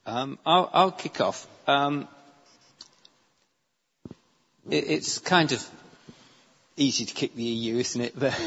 I'll kick off. It's kind of easy to kick the EU, isn't it? The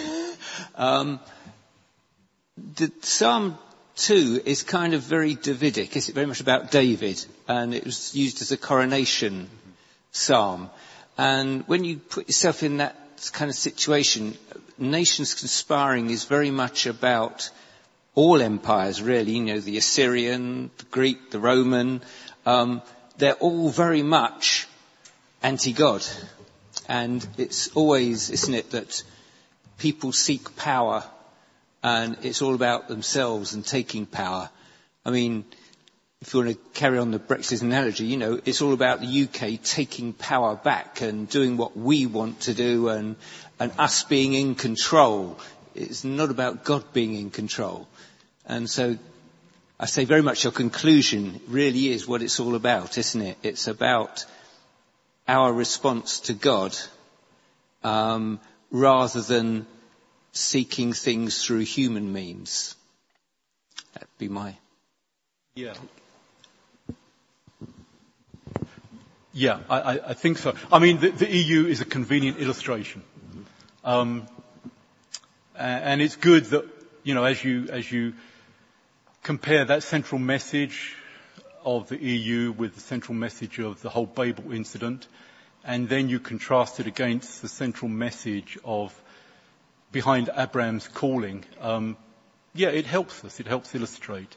Psalm 2 is kind of very Davidic. It's very much about David, and it was used as a coronation psalm. And when you put yourself in that kind of situation, nations conspiring is very much about all empires, really. You know, the Assyrian, the Greek, the Roman. They're all very much anti-God. And it's always, isn't it, that people seek power, and it's all about themselves and taking power. I mean, if you want to carry on the Brexit analogy, you know, it's all about the UK taking power back and doing what we want to do, and us being in control. It's not about God being in control. And so I say very much your conclusion really is what it's all about, isn't it? It's about our response to God, rather than seeking things through human means. That'd be my... Yeah, I think so. I mean, the EU is a convenient illustration. And it's good that, you know, as you compare that central message of the EU with the central message of the whole Babel incident, and then you contrast it against the central message of behind Abraham's calling, it helps us. It helps illustrate.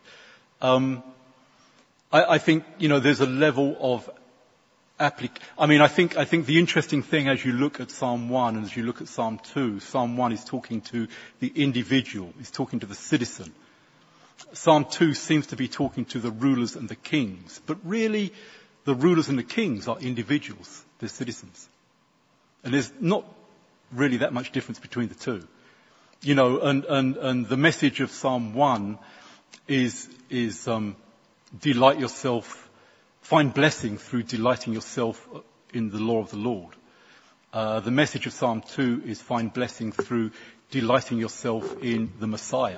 I think, you know, there's a level of I think the interesting thing as you look at Psalm 1 and as you look at Psalm 2, Psalm 1 is talking to the individual, is talking to the citizen. Psalm 2 seems to be talking to the rulers and the kings, but really the rulers and the kings are individuals, they're citizens. And there's not really that much difference between the two. You know, and the message of Psalm 1 is delight yourself, find blessing through delighting yourself in the law of the Lord. The message of Psalm 2 is find blessing through delighting yourself in the Messiah.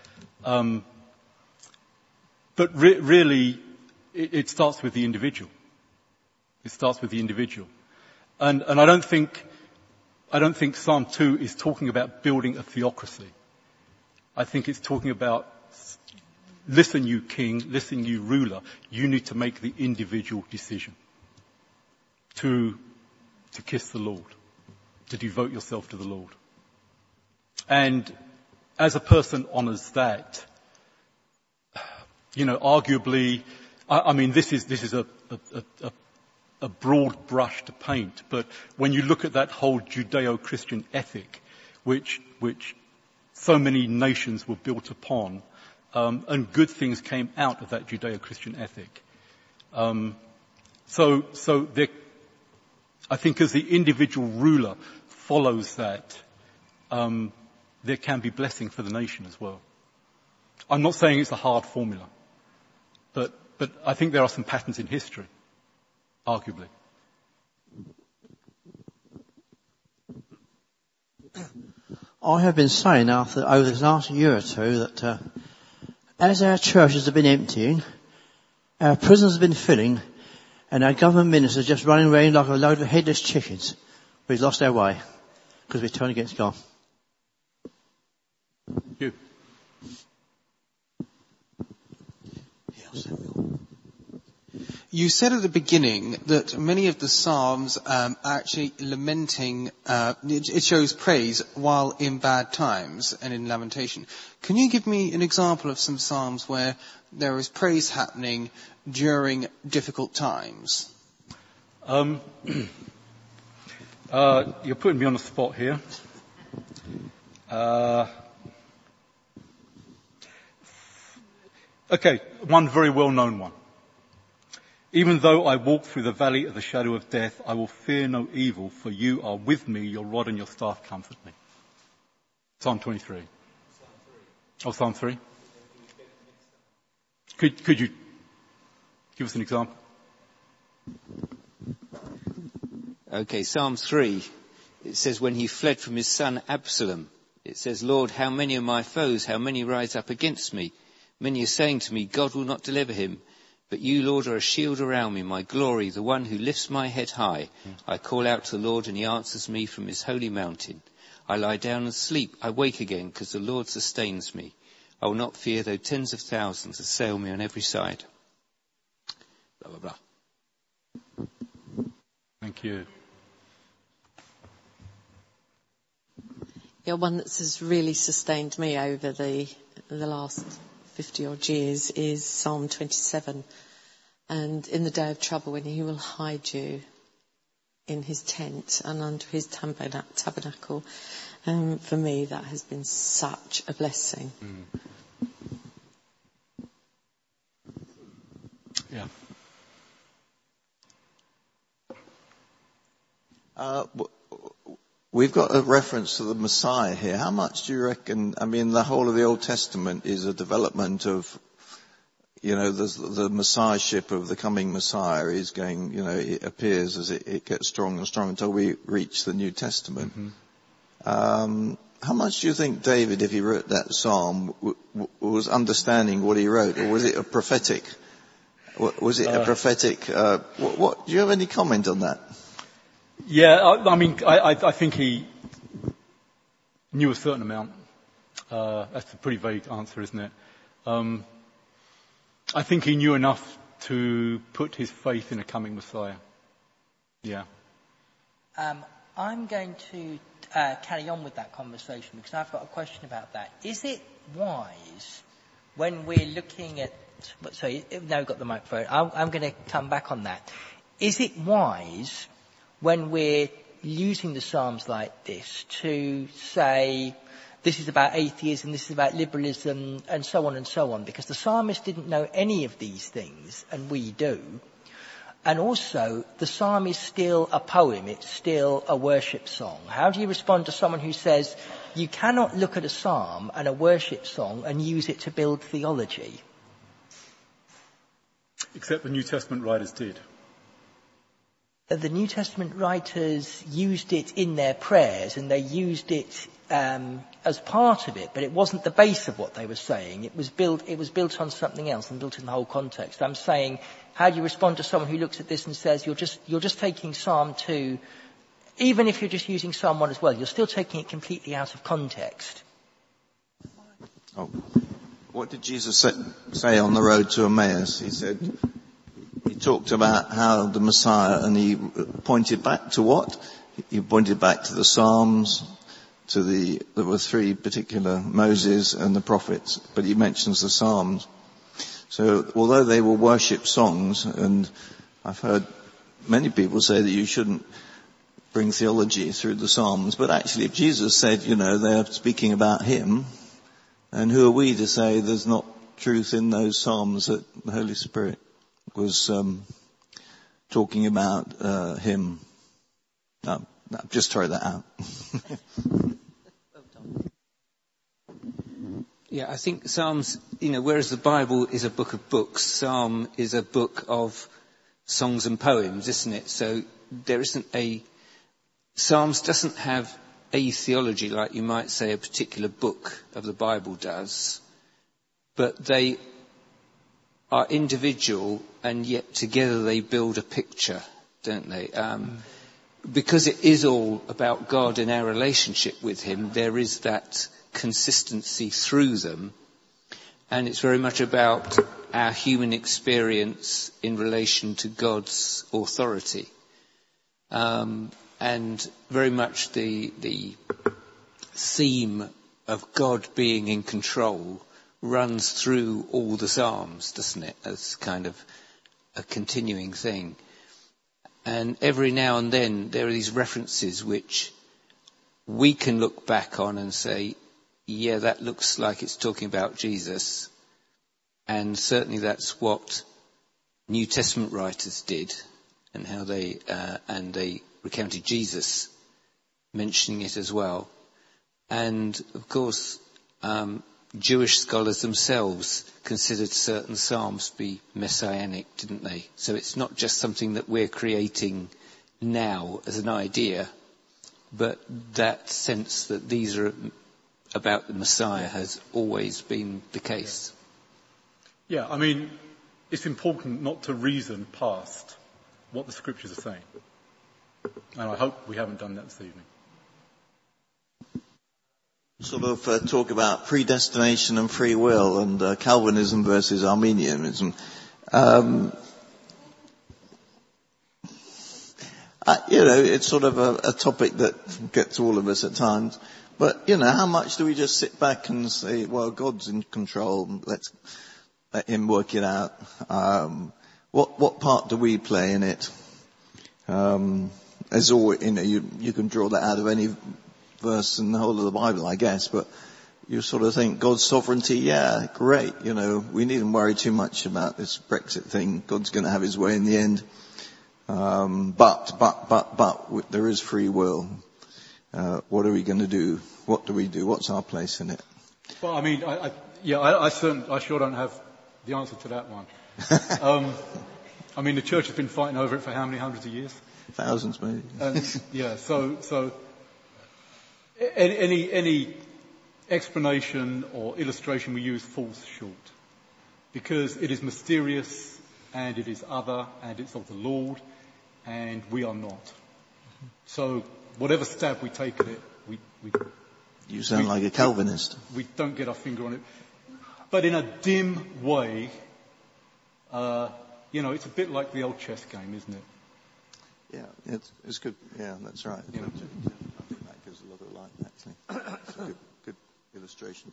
But really, it starts with the individual. It starts with the individual. And I don't think Psalm 2 is talking about building a theocracy. I think it's talking about, listen you king, listen you ruler, you need to make the individual decision to kiss the Lord, to devote yourself to the Lord. And as a person honours that, you know, arguably, I mean, this is a broad brush to paint, but when you look at that whole Judeo-Christian ethic, which so many nations were built upon, and good things came out of that Judeo-Christian ethic. So I think as the individual ruler follows that, there can be blessing for the nation as well. I'm not saying it's a hard formula, but I think there are some patterns in history, arguably. I have been saying over this last year or two that as our churches have been emptying, our prisons have been filling, and our government ministers just running around like a load of headless chickens, we've lost our way because we've turned against God. You. You said at the beginning that many of the Psalms are actually lamenting, it shows praise while in bad times and in lamentation. Can you give me an example of some Psalms where there is praise happening during difficult times? You're putting me on the spot here. Okay, one very well-known one. Even though I walk through the valley of the shadow of death, I will fear no evil, for you are with me, your rod and your staff comfort me. Psalm 23. Psalm 3. Could you give us an example? Okay, Psalm 3. It says, when he fled from his son Absalom, it says, Lord, how many are my foes? How many rise up against me? Many are saying to me, God will not deliver him. But you, Lord, are a shield around me, my glory, the one who lifts my head high. I call out to the Lord and he answers me from his holy mountain. I lie down and sleep. I wake again because the Lord sustains me. I will not fear though tens of thousands assail me on every side. Blah, blah, blah. Thank you. Yeah, one that's really sustained me over the last 50 odd years is Psalm 27. And in the day of trouble, when he will hide you in his tent and under his tabernacle, for me that has been such a blessing. Yeah. We've got a reference to the Messiah here. How much do you reckon, the whole of the Old Testament is a development of, the Messiahship of the coming Messiah is going, it appears as it gets stronger and stronger until we reach the New Testament. Mm-hmm. How much do you think David, if he wrote that psalm, was understanding what he wrote, or was it a prophetic? Was it a prophetic? What do you have any comment on that? Yeah, I think he knew a certain amount. That's a pretty vague answer, isn't it? I think he knew enough to put his faith in a coming Messiah. Yeah. I'm going to carry on with that conversation because I've got a question about that. Is it wise when we're looking at... Sorry, now we've got the microphone. I'm going to come back on that. Is it wise when we're using the Psalms like this to say this is about atheism, this is about liberalism, and so on, because the psalmist didn't know any of these things, and we do. And also, the psalm is still a poem, it's still a worship song. How do you respond to someone who says you cannot look at a psalm and a worship song and use it to build theology? Except the New Testament writers did. The New Testament writers used it in their prayers, and they used it as part of it, but it wasn't the base of what they were saying. It was built on something else and built in the whole context. I'm saying, how do you respond to someone who looks at this and says you're just taking Psalm 2, even if you're just using Psalm 1 as well, you're still taking it completely out of context? Oh, what did Jesus say on the road to Emmaus? He talked about how the Messiah, and he pointed back to what? He pointed back to the Psalms, there were three particular, Moses and the prophets, but he mentions the Psalms. So although they were worship songs, and I've heard many people say that you shouldn't bring theology through the Psalms, but actually if Jesus said, they're speaking about him, and who are we to say there's not truth in those Psalms that the Holy Spirit was talking about him? No, just throw that out. Yeah, I think Psalms, whereas the Bible is a book of books, Psalm is a book of songs and poems, isn't it? So there isn't Psalms doesn't have a theology like you might say a particular book of the Bible does, but they are individual and yet together they build a picture, don't they? Because it is all about God and our relationship with him, there is that consistency through them, and it's very much about our human experience in relation to God's authority, and very much the theme of God being in control runs through all the Psalms, doesn't it, as kind of a continuing thing. And every now and then there are these references which we can look back on and say, yeah, that looks like it's talking about Jesus. And certainly that's what New Testament writers did, and how they recounted Jesus mentioning it as well. And of course, Jewish scholars themselves considered certain psalms to be messianic, didn't they? So it's not just something that we're creating now as an idea, but that sense that these are about the Messiah has always been the case. Yeah, it's important not to reason past what the scriptures are saying. And I hope we haven't done that this evening. Sort of talk about predestination and free will and Calvinism versus Arminianism. It's sort of a topic that gets all of us at times. But, how much do we just sit back and say, well, God's in control, let's let him work it out. What part do we play in it? As always, you can draw that out of any verse in the whole of the Bible, I guess, but you sort of think God's sovereignty, yeah, great, we needn't worry too much about this Brexit thing. God's going to have his way in the end. But there is free will. What are we going to do? What do we do? What's our place in it? Well, I mean, I sure don't have the answer to that one. I mean, the church has been fighting over it for how many hundreds of years? Thousands, maybe. So any explanation or illustration we use falls short, because it is mysterious and it is other and it's of the Lord, and we are not. So whatever stab we take at it, you sound like a Calvinist. We don't get our finger on it, but in a dim way. It's a bit like the old chess game, isn't it? Yeah, it's good. Yeah, that's right. I think that gives a lot of light, actually. It's a good illustration.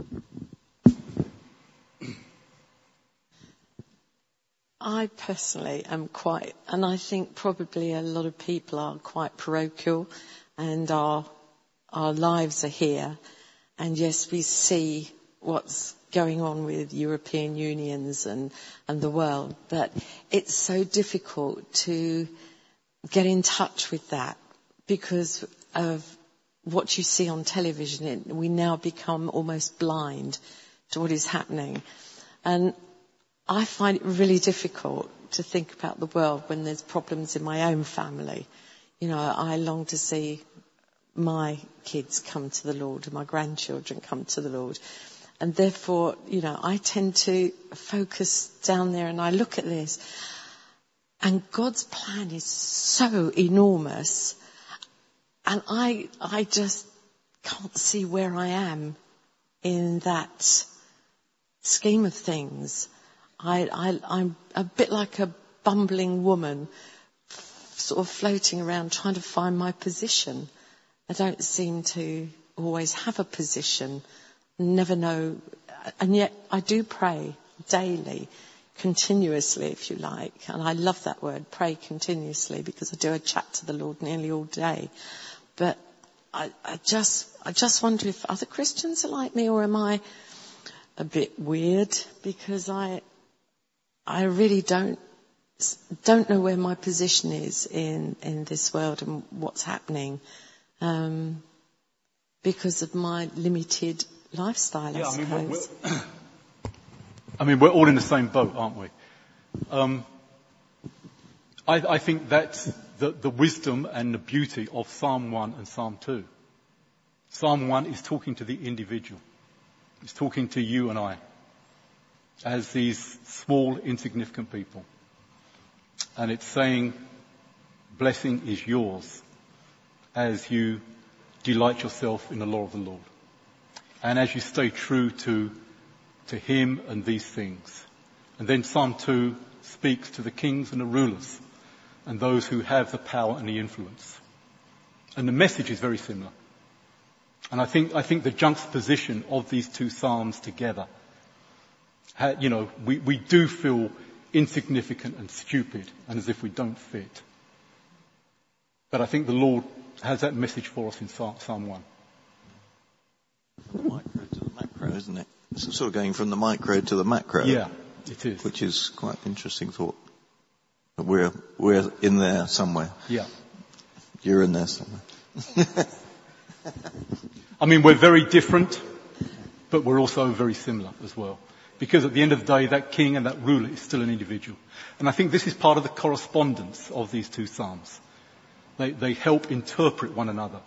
I personally am and I think probably a lot of people are quite parochial, and our lives are here. And yes, we see what's going on with European unions and the world, but it's so difficult to get in touch with that because of what you see on television. We now become almost blind to what is happening. And I find it really difficult to think about the world when there's problems in my own family. I long to see my kids come to the Lord and my grandchildren come to the Lord. And therefore, I tend to focus down there and I look at this. And God's plan is so enormous. And I just can't see where I am in that scheme of things. I'm a bit like a bumbling woman, sort of floating around trying to find my position. I don't seem to always have a position, never know, and yet I do pray daily, continuously, if you like, and I love that word, pray continuously, because I do a chat to the Lord nearly all day. But I just wonder if other Christians are like me, or am I a bit weird, because I really don't know where my position is in this world and what's happening, because of my limited lifestyle, I suppose. We're all in the same boat, aren't we? I think that's the wisdom and the beauty of Psalm 1 and Psalm 2. Psalm 1 is talking to the individual. It's talking to you and I as these small, insignificant people. And it's saying, blessing is yours as you delight yourself in the law of the Lord. And as you stay true to him and these things. And then Psalm 2 speaks to the kings and the rulers and those who have the power and the influence. And the message is very similar. And I think the juxtaposition of these two psalms together, we do feel insignificant and stupid and as if we don't fit. But I think the Lord has that message for us in Psalm 1. The micro to the macro, isn't it? It's sort of going from the micro to the macro. Yeah, it is. Which is quite an interesting thought. But we're in there somewhere. Yeah. You're in there somewhere. We're very different, but we're also very similar as well. Because at the end of the day, that king and that ruler is still an individual. And I think this is part of the correspondence of these two psalms. They help interpret one another.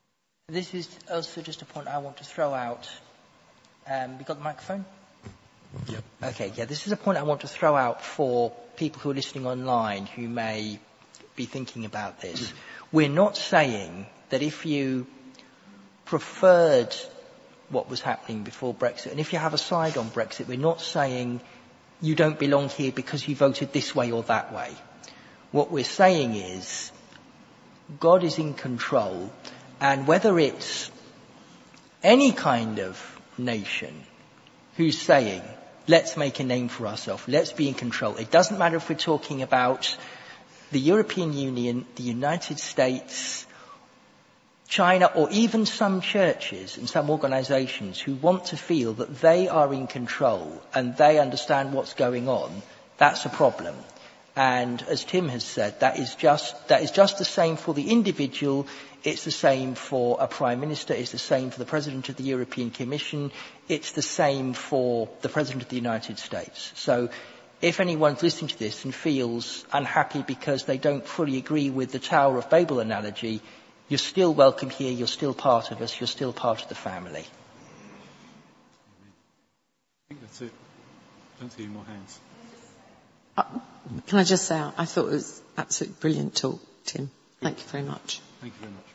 This is also just a point I want to throw out. You got the microphone? Yep. Okay, yeah, this is a point I want to throw out for people who are listening online who may be thinking about this. We're not saying that if you preferred what was happening before Brexit, and if you have a side on Brexit, we're not saying you don't belong here because you voted this way or that way. What we're saying is God is in control, and whether it's any kind of nation who's saying, let's make a name for ourselves, let's be in control. It doesn't matter if we're talking about the European Union, the United States, China, or even some churches and some organisations who want to feel that they are in control and they understand what's going on. That's a problem. And as Tim has said, that is just the same for the individual. It's the same for a Prime Minister. It's the same for the President of the European Commission. It's the same for the President of the United States. So if anyone's listening to this and feels unhappy because they don't fully agree with the Tower of Babel analogy, you're still welcome here. You're still part of us. You're still part of the family. I think that's it. Don't see any more hands. Can I just say, I thought it was absolutely brilliant talk, Tim. Thank you very much. Thank you very much.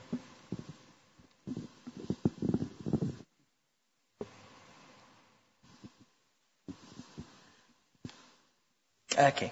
Okay.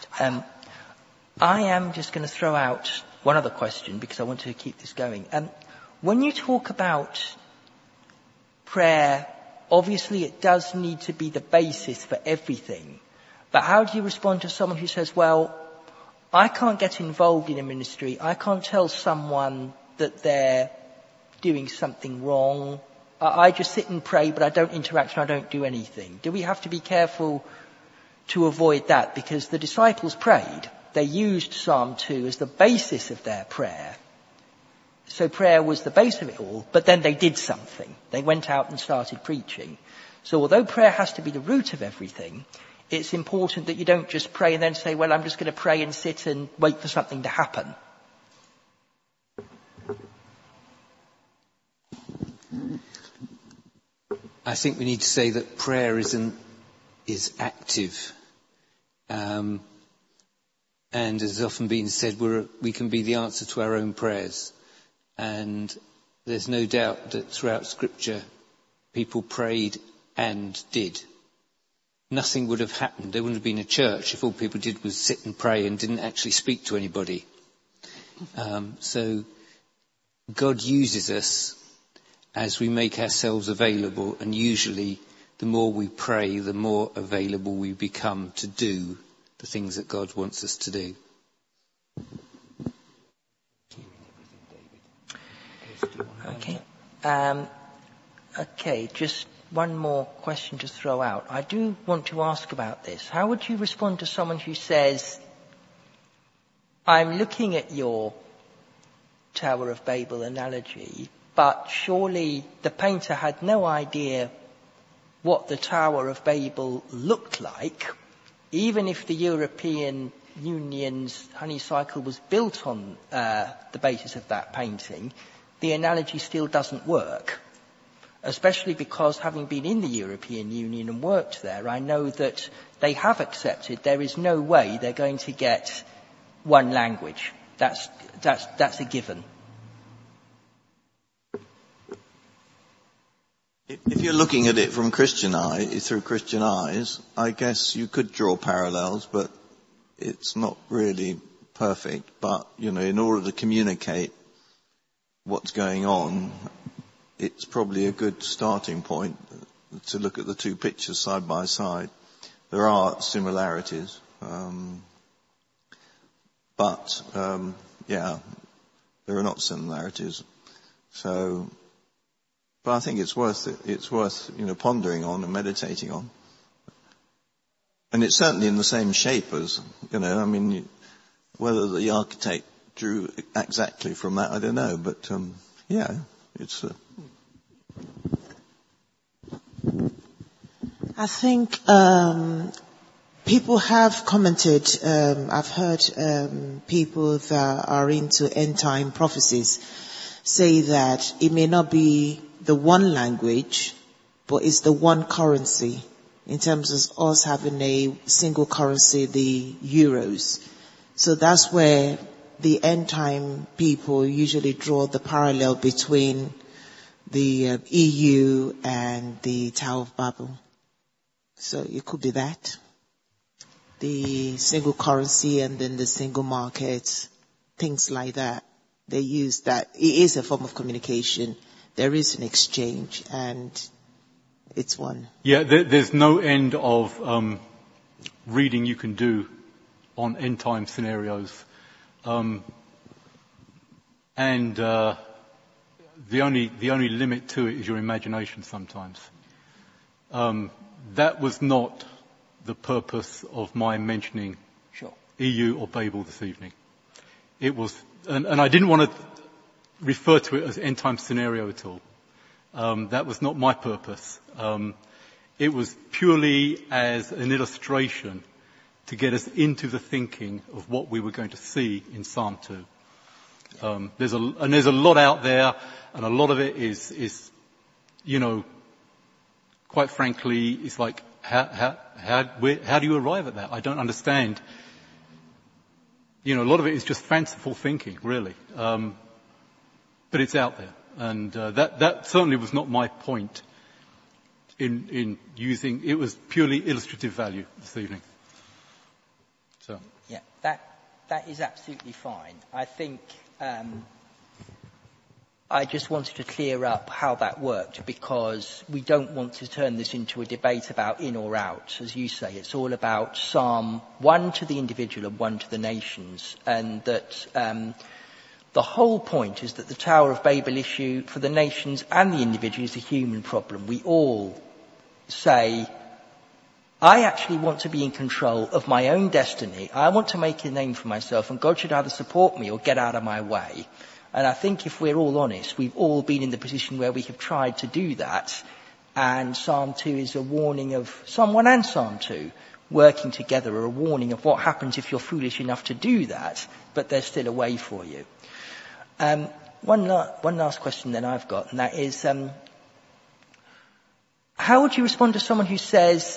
I am just going to throw out one other question because I want to keep this going. When you talk about prayer, obviously it does need to be the basis for everything. But how do you respond to someone who says, well, I can't get involved in a ministry. I can't tell someone that they're doing something wrong. I just sit and pray, but I don't interact and I don't do anything. Do we have to be careful to avoid that? Because the disciples prayed. They used Psalm 2 as the basis of their prayer. So prayer was the base of it all, but then they did something. They went out and started preaching. So although prayer has to be the root of everything, it's important that you don't just pray and then say, well, I'm just going to pray and sit and wait for something to happen. I think we need to say that prayer is active. And as has often been said, we can be the answer to our own prayers. And there's no doubt that throughout Scripture, people prayed and did. Nothing would have happened. There wouldn't have been a church if all people did was sit and pray and didn't actually speak to anybody. So God uses us as we make ourselves available, and usually the more we pray, the more available we become to do the things that God wants us to do. Okay. Okay, just one more question to throw out. I do want to ask about this. How would you respond to someone who says, I'm looking at your Tower of Babel analogy, but surely the painter had no idea what the Tower of Babel looked like, even if the European Union's honeycycle was built on the basis of that painting, the analogy still doesn't work. Especially because, having been in the European Union and worked there, I know that they have accepted there is no way they're going to get one language. That's a given. If you're looking at it from through Christian eyes, I guess you could draw parallels, but it's not really perfect. But, in order to communicate what's going on, it's probably a good starting point to look at the two pictures side by side. There are similarities, but there are not similarities. So, but I think it's worth pondering on and meditating on. And it's certainly in the same shape as, whether the architect drew exactly from that, I don't know, but it's. I think people have commented. I've heard people that are into end time prophecies say that it may not be the one language, but it's the one currency in terms of us having a single currency, the euros. So that's where the end time people usually draw the parallel between the EU and the Tower of Babel. So it could be that. The single currency and then the single market, things like that. They use that. It is a form of communication. There is an exchange and it's one. Yeah, there's no end of reading you can do on end time scenarios. And the only limit to it is your imagination sometimes. That was not the purpose of my mentioning EU or Babel this evening. It was, and I didn't want to refer to it as end time scenario at all. That was not my purpose. It was purely as an illustration to get us into the thinking of what we were going to see in Psalm 2. There's a lot out there, and a lot of it is, you know, quite frankly, it's like, how do you arrive at that? I don't understand. You know, a lot of it is just fanciful thinking, really. But it's out there. And that certainly was not my point in using. It was purely illustrative value this evening. So. Yeah, that is absolutely fine. I think I just wanted to clear up how that worked, because we don't want to turn this into a debate about in or out. As you say, it's all about Psalm 1 to the individual and 1 to the nations, and that the whole point is that the Tower of Babel issue for the nations and the individual is a human problem. We all say, I actually want to be in control of my own destiny. I want to make a name for myself, and God should either support me or get out of my way. And I think if we're all honest, we've all been in the position where we have tried to do that. And Psalm 2 is a warning of, Psalm 1 and Psalm 2, working together, are a warning of what happens if you're foolish enough to do that, but there's still a way for you. One last question then I've got, and that is, how would you respond to someone who says,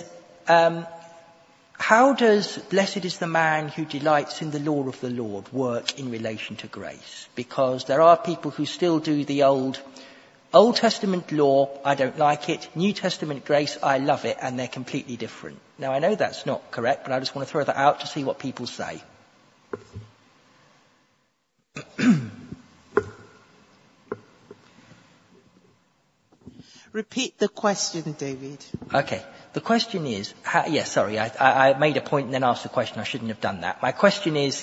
how does blessed is the man who delights in the law of the Lord work in relation to grace? Because there are people who still do the Old Testament law, I don't like it. New Testament grace, I love it, and they're completely different. Now, I know that's not correct, but I just want to throw that out to see what people say. Repeat the question, David. Okay. The question is, I made a point and then asked the question. I shouldn't have done that. My question is,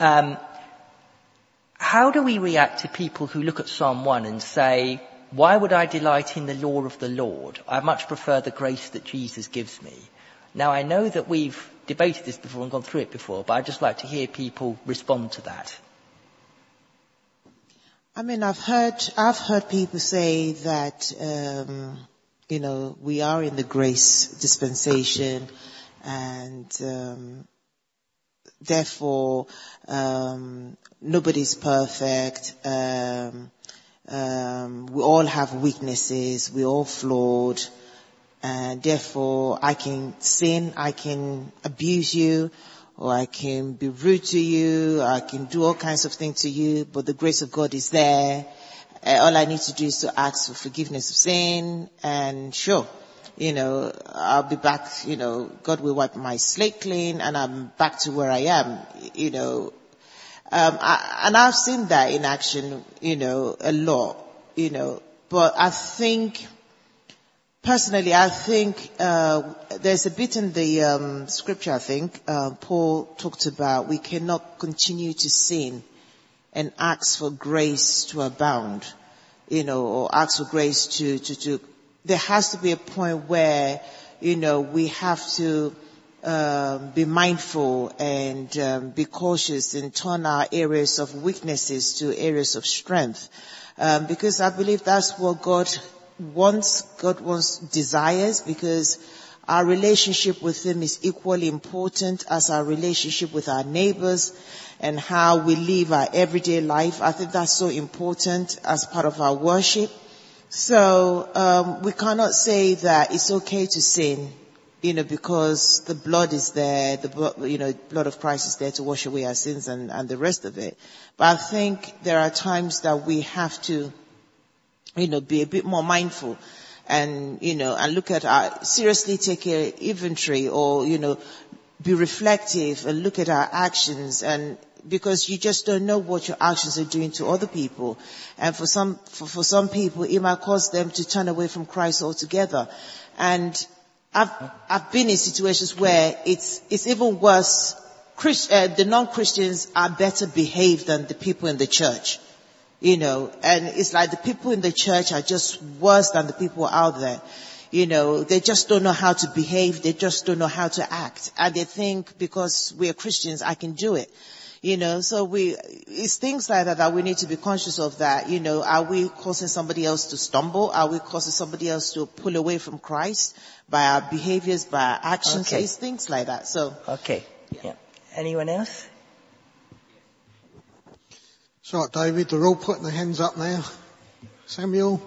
how do we react to people who look at Psalm 1 and say, why would I delight in the law of the Lord? I much prefer the grace that Jesus gives me. Now, I know that we've debated this before and gone through it before, but I'd just like to hear people respond to that. I mean, I've heard people say that, we are in the grace dispensation, and therefore nobody's perfect. We all have weaknesses. We're all flawed, and therefore I can sin, I can abuse you, or I can be rude to you, I can do all kinds of things to you, but the grace of God is there. All I need to do is to ask for forgiveness of sin, and sure, I'll be back, God will wipe my slate clean, and I'm back to where I am, and I've seen that in action, a lot, but I think, personally, there's a bit in the scripture, I think, Paul talked about we cannot continue to sin and ask for grace to abound, or ask for grace to there has to be a point where, we have to be mindful and be cautious and turn our areas of weaknesses to areas of strength. Because I believe that's what God wants desires, because our relationship with Him is equally important as our relationship with our neighbors and how we live our everyday life. I think that's so important as part of our worship. So we cannot say that it's okay to sin, because the blood is there, blood of Christ is there to wash away our sins and the rest of it. But I think there are times that we have to, be a bit more mindful and, and look at seriously take an inventory or, be reflective and look at our actions, and because you just don't know what your actions are doing to other people. And for some people, it might cause them to turn away from Christ altogether. And I've been in situations where it's even worse. The non-Christians are better behaved than the people in the church, and it's like the people in the church are just worse than the people out there. They just don't know how to behave. They just don't know how to act. And they think because we are Christians, I can do it. So it's things like that we need to be conscious of that. Are we causing somebody else to stumble? Are we causing somebody else to pull away from Christ by our behaviors, by our actions? Okay. It's things like that. So. Okay. Yeah. Anyone else? It's right, David. They're all putting their hands up now. Samuel?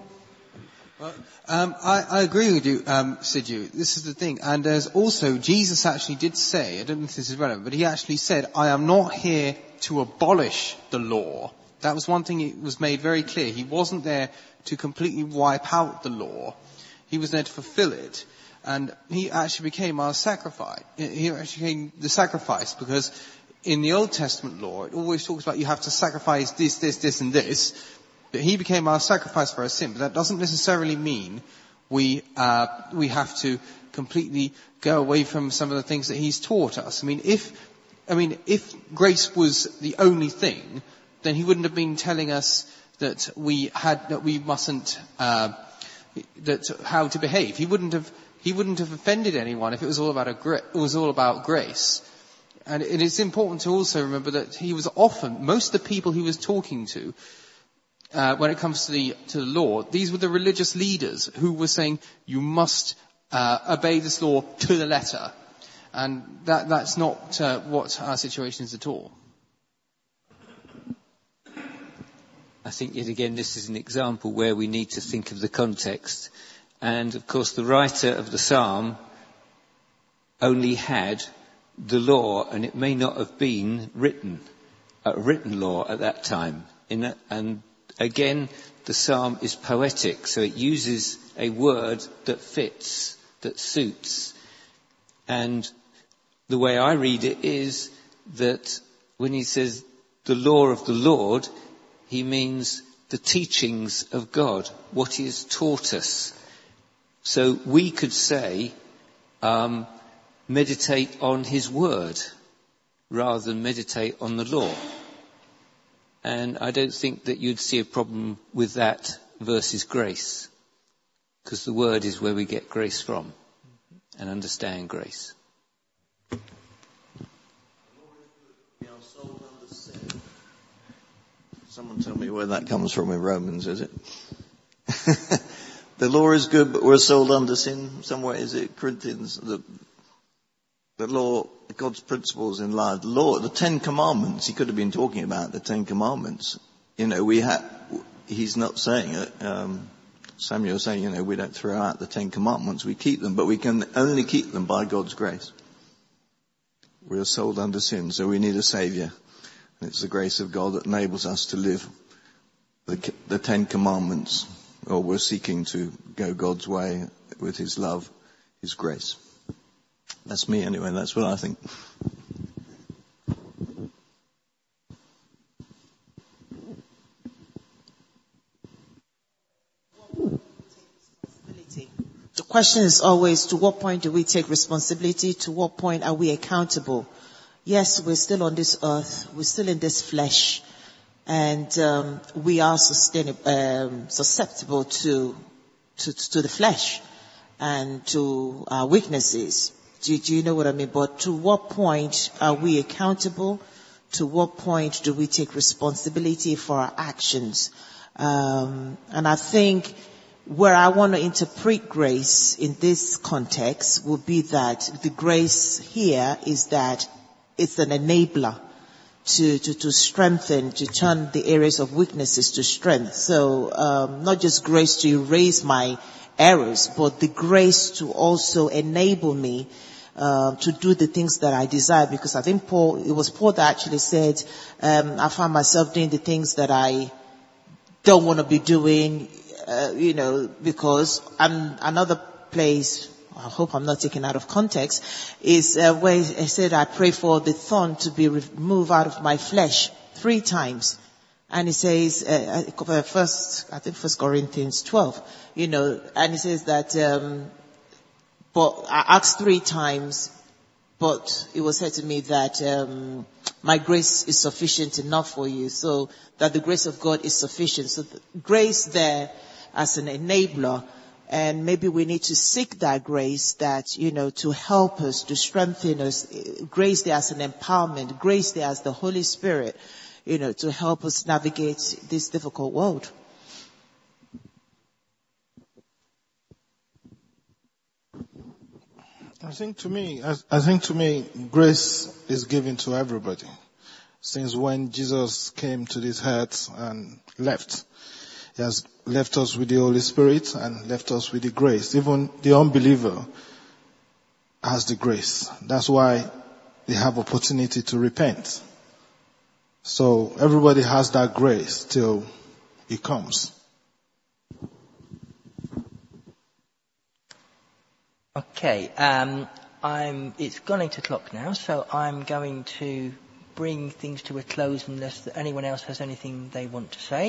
I agree with you, Sidhu. This is the thing. And there's also, Jesus actually did say, I don't know if this is relevant, but he actually said, I am not here to abolish the law. That was one thing that was made very clear. He wasn't there to completely wipe out the law. He was there to fulfill it. And he actually became our sacrifice. He actually became the sacrifice, because in the Old Testament law, it always talks about you have to sacrifice this, and this. But he became our sacrifice for our sin. But that doesn't necessarily mean we have to completely go away from some of the things that he's taught us. If grace was the only thing, then he wouldn't have been telling us that we mustn't, how to behave. He wouldn't have offended anyone if it was all about grace. And it is important to also remember that he was often, most of the people he was talking to, when it comes to the law, these were the religious leaders who were saying, you must obey this law to the letter. And that's not what our situation is at all. I think yet again this is an example where we need to think of the context. And of course the writer of the psalm only had the law, and it may not have been a written law at that time. And again, the psalm is poetic, so it uses a word that fits, that suits. And the way I read it is that when he says the law of the Lord, he means the teachings of God, what he has taught us. So we could say, meditate on his word rather than meditate on the law. And I don't think that you'd see a problem with that versus grace, because the word is where we get grace from and understand grace. Someone tell me where that comes from in Romans, is it? The law is good, but we're sold under sin. Somewhere is it Corinthians? The law, God's principles in life. The law, the Ten Commandments. He could have been talking about the Ten Commandments. He's not saying it. Samuel's saying, we don't throw out the Ten Commandments. We keep them, but we can only keep them by God's grace. We are sold under sin, so we need a saviour. And it's the grace of God that enables us to live the Ten Commandments. Or we're seeking to go God's way with his love, his grace. That's me anyway, that's what I think. The question is always, to what point do we take responsibility? To what point are we accountable? Yes, we're still on this earth. We're still in this flesh. And we are susceptible to the flesh and to our weaknesses. Do you know what I mean? But to what point are we accountable? To what point do we take responsibility for our actions? And I think where I want to interpret grace in this context would be that the grace here is that it's an enabler to strengthen, to turn the areas of weaknesses to strength. So, not just grace to erase my errors, but the grace to also enable me to do the things that I desire. Because I think it was Paul that actually said, I find myself doing the things that I don't want to be doing, because another place, I hope I'm not taken out of context, is where he said, I pray for the thorn to be removed out of my flesh 3 times. And he says, First Corinthians 12, and he says that, but I asked 3 times, but it was said to me that, my grace is sufficient enough for you. So that the grace of God is sufficient. So the grace there as an enabler. And maybe we need to seek that grace that, to help us, to strengthen us. Grace there as an empowerment. Grace there as the Holy Spirit, to help us navigate this difficult world. I think to me, grace is given to everybody. Since when Jesus came to this earth and left, He has left us with the Holy Spirit and left us with the grace. Even the unbeliever has the grace. That's why they have opportunity to repent. So everybody has that grace till He comes. Okay, it's gone 8 o'clock now, so I'm going to bring things to a close unless anyone else has anything they want to say.